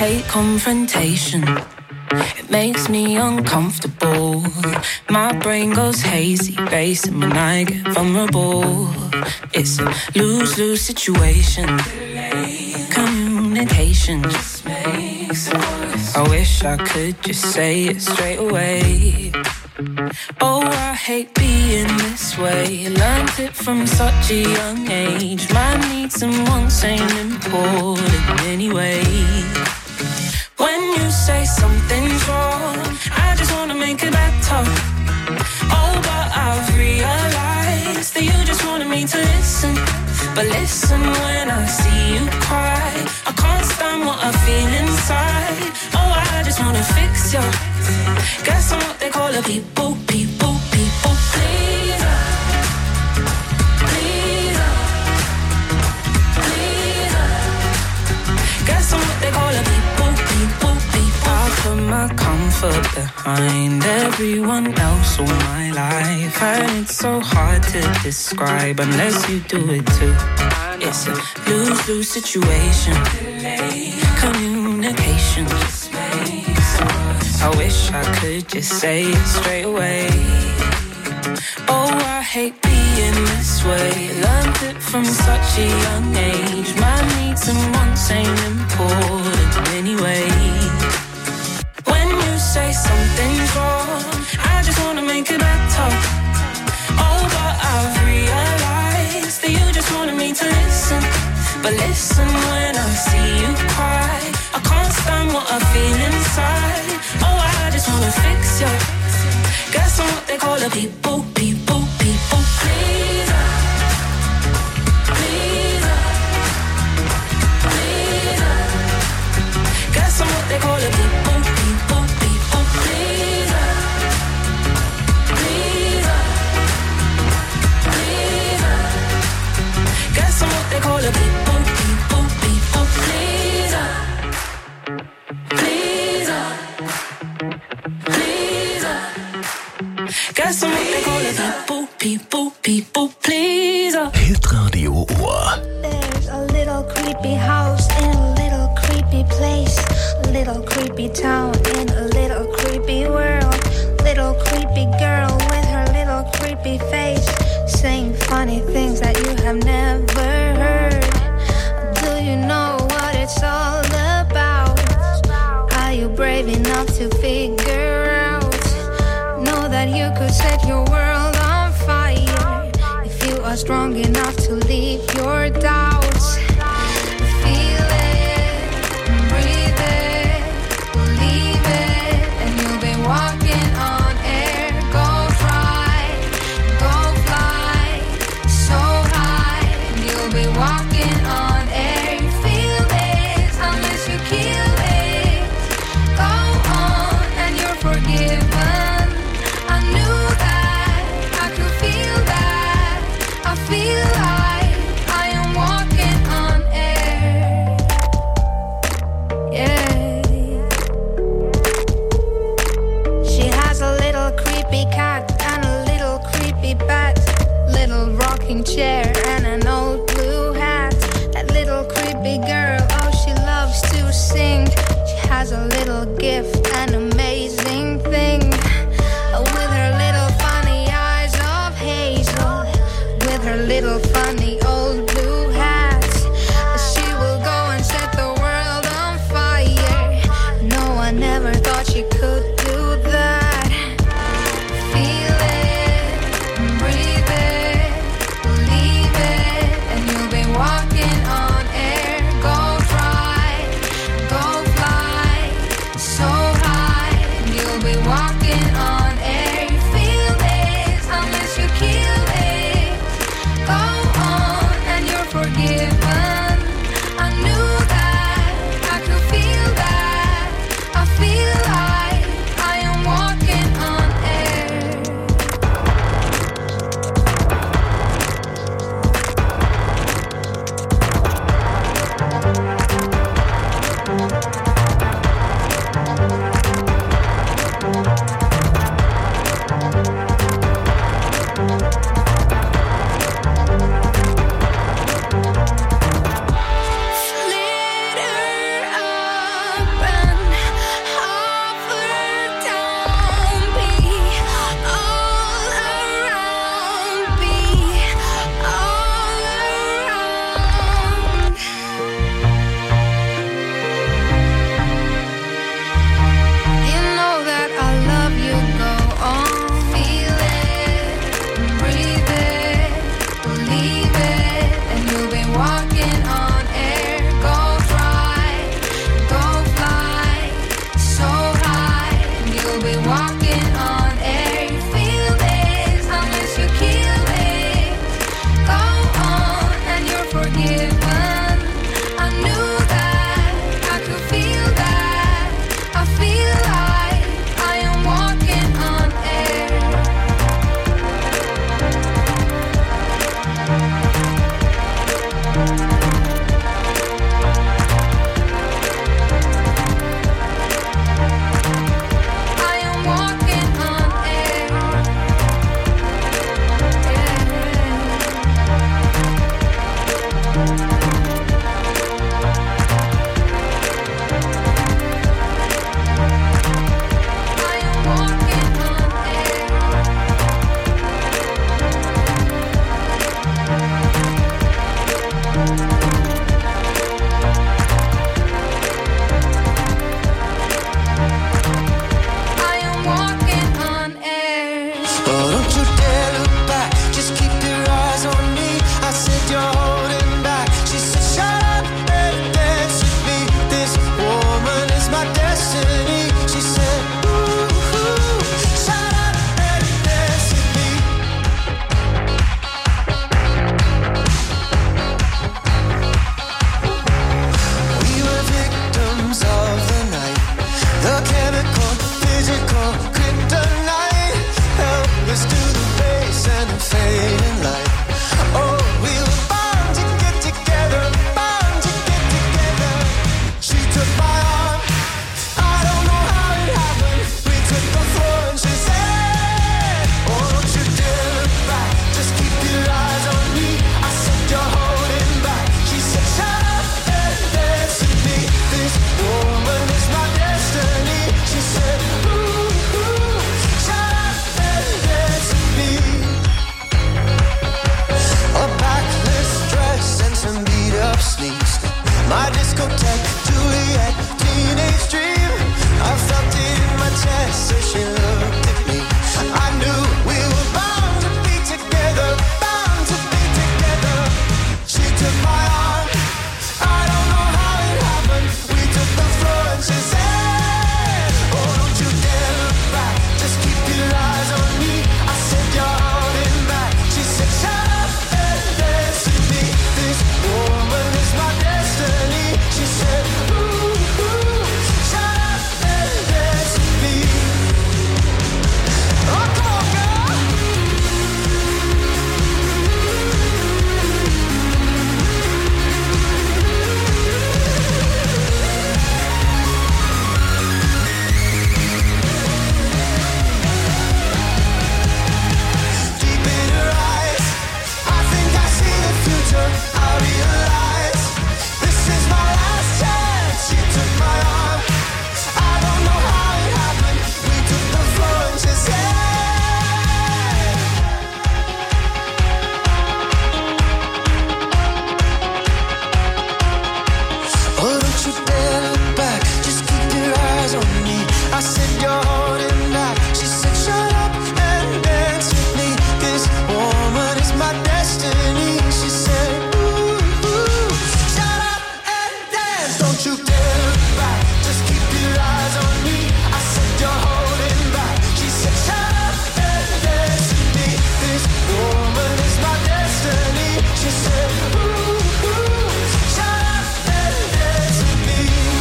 hate confrontation. It makes me uncomfortable. My brain goes hazy, racing when I get vulnerable. It's a lose-lose situation. Communication just makes it worse. I wish I could just say it straight away. Oh, I hate being this way. Learned it from such a young age. My needs and wants ain't important anyway. When you say something's wrong, I just wanna make it better. Oh, but I've realized that you just wanted me to listen. But listen when I see you cry. I can't stand what I feel inside. Oh, I just wanna fix you. Guess I'm what they call a people pleaser. Pleaser. Pleaser. Guess I'm what they call a people. I put my comfort behind everyone else all my life, and it's so hard to describe unless you do it too. It's a lose-lose situation. Communication just makes it worse. I wish I could just say it straight away. Oh, I hate being this way. Learned it from such a young age. My needs and wants ain't important anyway. When you say something's wrong, I just wanna make it better. Oh, but I've realized that you just wanted me to listen. But listen when I see you cry. I can't stand what I feel inside. Oh, I just wanna fix you. Guess I'm what they call a people pleaser. Pleaser. Pleaser. Guess I'm what they call a people pleaser. Pleaser. Pleaser. Guess I'm what they call a people pleaser. Pleaser. Pleaser. Guess I'm what they call a people pleaser. Hit Radio Ohr. There's a little creepy house in a little creepy place. A little creepy town in a little creepy world. Little creepy girl with her little creepy face, saying funny things that you have never heard. Do you know what it's all about? Are you brave enough to figure out? Know that you could set your world on fire if you are strong enough to leave your doubts. Feel it, breathe it, believe it, and you'll be walking on air. Go fly so high, and you'll be walking on air. Feel it unless you kill it. Go on and you're forgiven. I knew that, I could feel that. I feel like I am walking on Oh, don't you dare look back, just keep your eyes on me. I said you're holding back. She said shut up and dance with me. This woman is my destiny. She said ooh, ooh, shut up and dance with me. We were victims of the night, the chemical, physical kryptonite, helpless to the base and the fading light. Oh, we were bound to get together, bound to get together. She took my arm, I don't know how it happened. We took the floor and she said, oh, don't you dare look back, just keep your eyes on me. I said you're holding back. She said shut up and dance with me. This woman is my destiny. She said ooh, ooh, shut up and dance with me. A backless dress and some beat up sneaks, my discotheque Juliet teenage dream. I felt it in my chest as she looked at me. I knew we were bound to be together, bound to be together. She took my arm, I don't know how it happened. We took the floor and she said, oh, don't you dare look back, just keep your eyes on me. I said you're holding back. She said shut up and dance with me. This woman is my destiny. She said ooh, ooh, shut up and dance with me. Oh, come on, girl. Deep in her eyes, I think I see the future. I realize this is my last chance. She took my arm, I don't know how it happened. We took the floor and she said, oh, don't you dare look back, just keep your eyes on me. I said you're holding back. She said shut up and dance with me. This woman is my destiny. She said ooh, ooh, shut up and dance. Don't you dare look back, just keep your eyes on me. I said you're holding back. She said shut up and dance with me. This woman is my destiny. She said ooh, ooh, shut up and dance with me.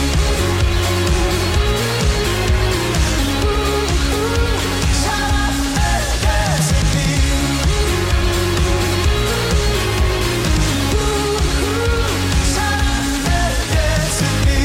Ooh, ooh, shut up and dance with me. Ooh, ooh, shut up and dance with me.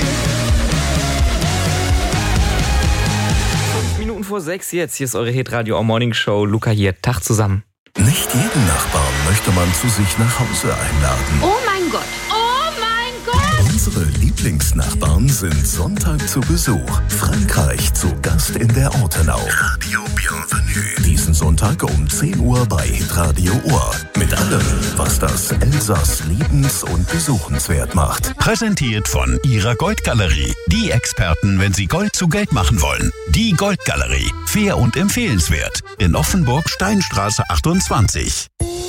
5 Minuten vor 6 jetzt. Hier ist eure Hitradio Morning Show. Luca hier. Tag zusammen. Nicht jeden Nachbarn möchte man zu sich nach Hause einladen. Oh mein Gott! Oh mein Gott! Unsere Lieblingsnachbarn sind Sonntag zu Besuch. Frankreich zu Gast in der Ortenau. Radio Bienvenue. Diesen Sonntag um 10 Uhr bei Hitradio Ohr. Mit allem, was das Elsass liebens- und besuchenswert macht. Präsentiert von ihrer Goldgalerie. Die Experten, wenn sie Gold zu Geld machen wollen. Die Goldgalerie. Fair und empfehlenswert. In Offenburg, Steinstraße 28.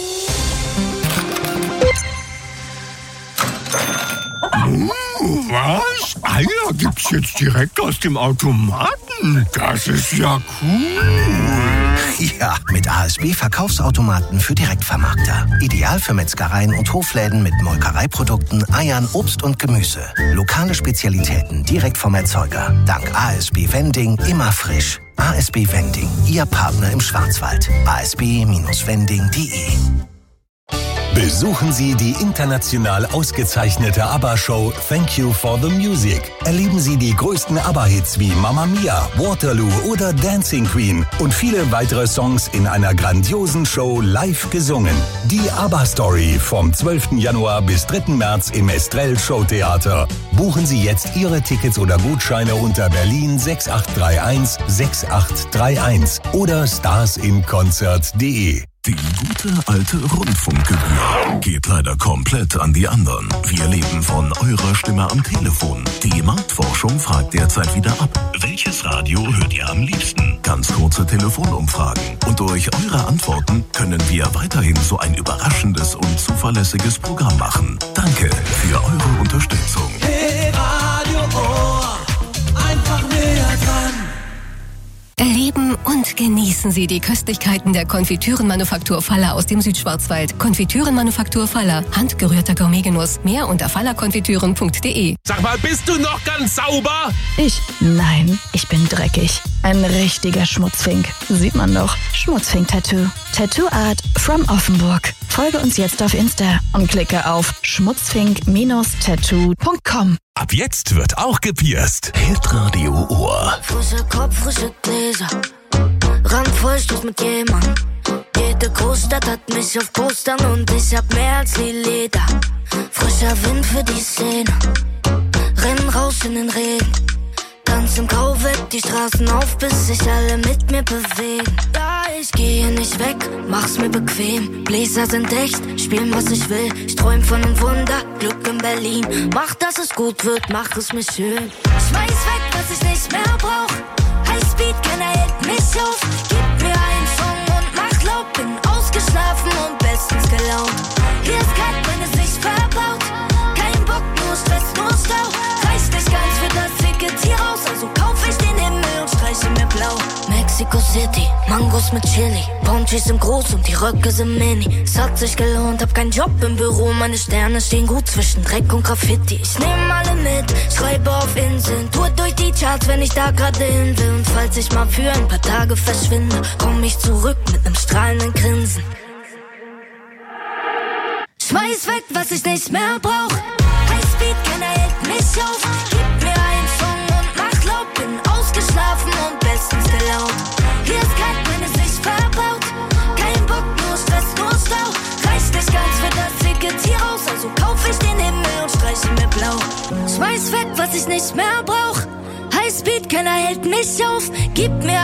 Was? Eier gibt's jetzt direkt aus dem Automaten? Das ist ja cool. Ja, mit ASB-Verkaufsautomaten für Direktvermarkter. Ideal für Metzgereien und Hofläden mit Molkereiprodukten, Eiern, Obst und Gemüse. Lokale Spezialitäten direkt vom Erzeuger. Dank ASB Vending immer frisch. ASB Vending, Ihr Partner im Schwarzwald. asb-vending.de. Besuchen Sie die international ausgezeichnete ABBA-Show Thank You for the Music. Erleben Sie die größten ABBA-Hits wie Mamma Mia, Waterloo oder Dancing Queen und viele weitere Songs in einer grandiosen Show live gesungen. Die ABBA-Story vom 12. Januar bis 3. März im Estrell Showtheater. Buchen Sie jetzt Ihre Tickets oder Gutscheine unter Berlin 6831 6831 oder starsinconcert.de. Die gute alte Rundfunkgebühr geht leider komplett an die anderen. Wir leben von eurer Stimme am Telefon. Die Marktforschung fragt derzeit wieder ab. Welches Radio hört ihr am liebsten? Ganz kurze Telefonumfragen. Und durch eure Antworten können wir weiterhin so ein überraschendes und zuverlässiges Programm machen. Danke für eure Unterstützung. Hey Radio Ohr, einfach näher dran. Erleben und genießen Sie die Köstlichkeiten der Konfitürenmanufaktur Faller aus dem Südschwarzwald. Konfitürenmanufaktur Faller. Handgerührter Gourmetgenuss. Mehr unter fallerkonfitüren.de. Sag mal, bist du noch ganz sauber? Ich? Nein, ich bin dreckig. Ein richtiger Schmutzfink. Sieht man doch. Schmutzfink-Tattoo. Tattoo Art from Offenburg. Folge uns jetzt auf Insta und klicke auf schmutzfink-tattoo.com. Ab jetzt wird auch gepierst. Hitradio Ohr. Frischer Kopf, frische Gläser. Randvoll Schluss mit jemandem. Jede Großstadt hat mich auf Postern und ich hab mehr als die Leder. Frischer Wind für die Szene. Renn raus in den Regen. Tanz im Grau weg, die Straßen auf, bis sich alle mit mir bewegen. Ja, ich gehe nicht weg, mach's mir bequem. Bläser sind echt, spielen was ich will. Ich träum von einem Wunder, Glück in Berlin. Mach, dass es gut wird, mach es mir schön. Schmeiß weg, was ich nicht mehr brauch. Highspeed, keiner hält mich auf. Gib mir einen Song und mach laut. Bin ausgeschlafen und bestens gelaunt. Hier ist kalt, meine Sicht verbaut. Kein Bock, nur Stress, nur Stau. Reicht nicht ganz für das Ticket hier raus, also kauf ich den Himmel und streiche mir blau. Mexico City, Mangos mit Chili. Ponchis sind groß und die Röcke sind mini. Es hat sich gelohnt, hab keinen Job im Büro. Meine Sterne stehen gut zwischen Dreck und Graffiti. Ich nehm alle mit, schreibe auf Inseln. Tour durch die Charts, wenn ich da gerade hin will. Und falls ich mal für ein paar Tage verschwinde, komm ich zurück mit nem strahlenden Grinsen. Schmeiß weg, was ich nicht mehr brauch. Highspeed, keiner hält mich auf. Gib mir einen Song und mach laut. Bin ausgeschlafen und bestens gelaunt. Hier ist kalt, meine Sicht verbaut. Kein Bock, nur Stress, nur Stau. Reicht nicht ganz für das Ticket hier raus, also kauf ich den Himmel und streiche mir blau. Schmeiß weg, was ich nicht mehr brauch. Highspeed, keiner hält mich auf. Gib mir